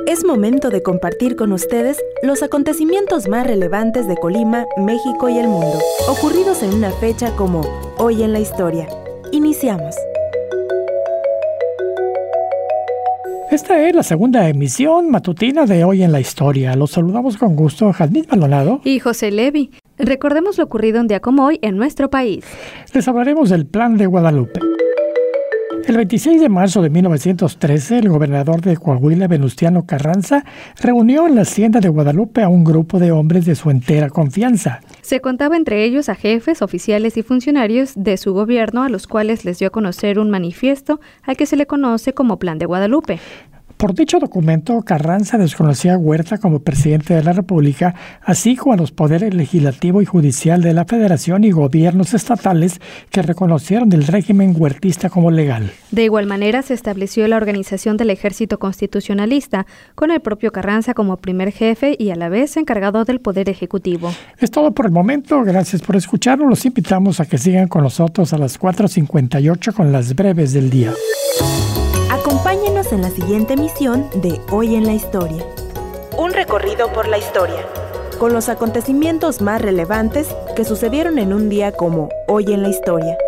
Es momento de compartir con ustedes los acontecimientos más relevantes de Colima, México y el mundo, ocurridos en una fecha como Hoy en la Historia. Iniciamos. Esta es la segunda emisión matutina de Hoy en la Historia. Los saludamos con gusto, Jadmit Maldonado y José Levi. Recordemos lo ocurrido un día como hoy en nuestro país. Les hablaremos del Plan de Guadalupe. El 26 de marzo de 1913, el gobernador de Coahuila, Venustiano Carranza, reunió en la hacienda de Guadalupe a un grupo de hombres de su entera confianza. Se contaba entre ellos a jefes, oficiales y funcionarios de su gobierno, a los cuales les dio a conocer un manifiesto al que se le conoce como Plan de Guadalupe. Por dicho documento, Carranza desconocía a Huerta como presidente de la República, así como a los poderes legislativo y judicial de la Federación y gobiernos estatales que reconocieron el régimen huertista como legal. De igual manera, se estableció la organización del Ejército Constitucionalista, con el propio Carranza como primer jefe y a la vez encargado del Poder Ejecutivo. Es todo por el momento. Gracias por escucharnos. Los invitamos a que sigan con nosotros a las 4:58 con las breves del día. Acompáñenos en la siguiente emisión de Hoy en la Historia. Un recorrido por la historia, con los acontecimientos más relevantes que sucedieron en un día como Hoy en la Historia.